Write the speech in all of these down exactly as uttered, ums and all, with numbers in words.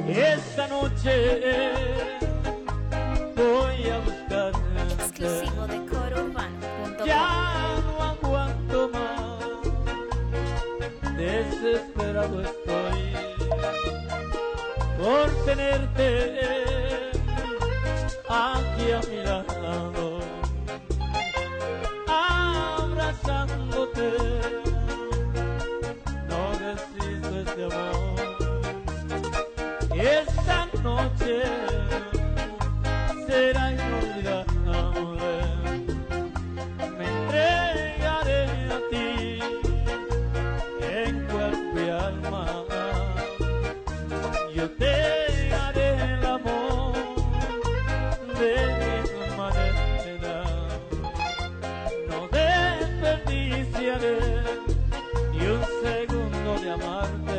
Esta noche voy a buscarte. Exclusivo de coro urbano punto com. Ya no aguanto más, desesperado estoy por tenerte aquí a mi lado, abrazándote. No resisto este amor. Esta noche será inolvidable. Me entregaré a ti en cuerpo y alma. Yo te haré el amor de mi manera. No desperdiciaré ni un segundo de amarte.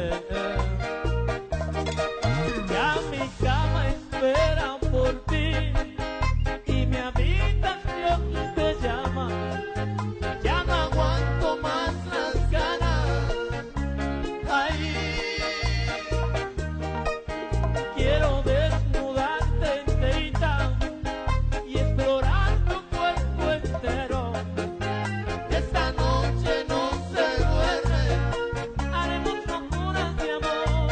Ya mi cama espera por ti y mi habitación te llama. Ya no aguanto más las ganas. Ay, quiero desnudarte enterita y explorar tu cuerpo entero. Esta noche no se duerme, haremos locuras de amor.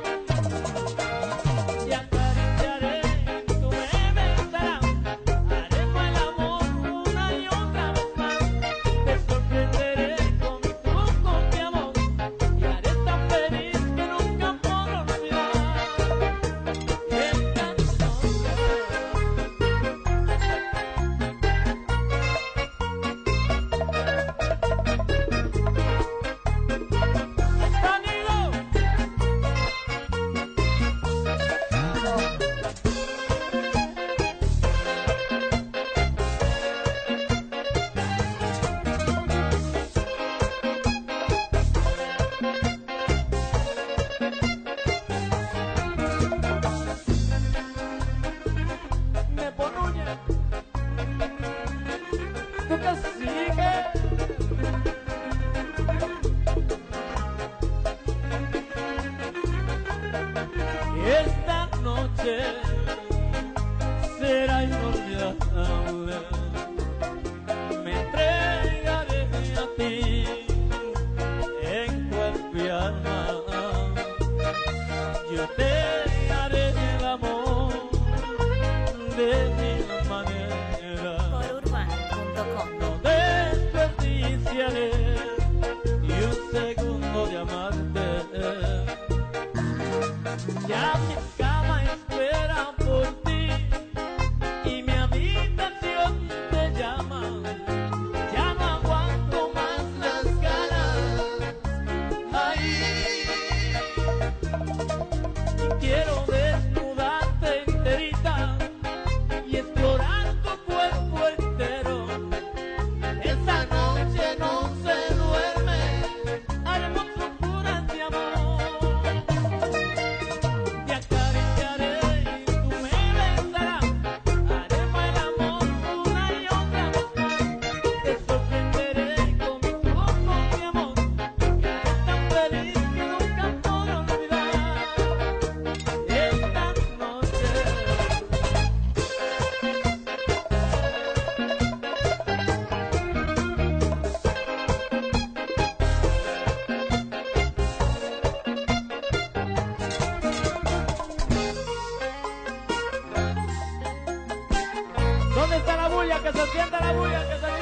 Y acariciaré, tú me besarás, haremos el amor una y otra vez más. Te sorprenderé con trucos de amor y haré tan feliz que nunca podré olvidar. Esta noche. ¡Sonido! Me ponuña, tú te sigues. Esta noche será inolvidable. Me entregaré a ti en cuerpo y alma. Yo te haré el amor de mi manera. coro urbano punto com. No desperdiciaré ni un segundo de amarte. Ya mi cama espera por ti y mi habitación te llama. Ya no aguanto más las ganas. Ay, quiero desnudarte enterita y explorar tu cuerpo entero. Esta noche no se duerme, haremos locuras de amor. Te acariciaré y tú me besarás, haremos el amor una y otra vez más. Te sorprenderé con mis ojos de amor y haré tan feliz que nunca podré olvidar. Esta noche. ¿Dónde está la bulla? Que se sienta la bulla, que se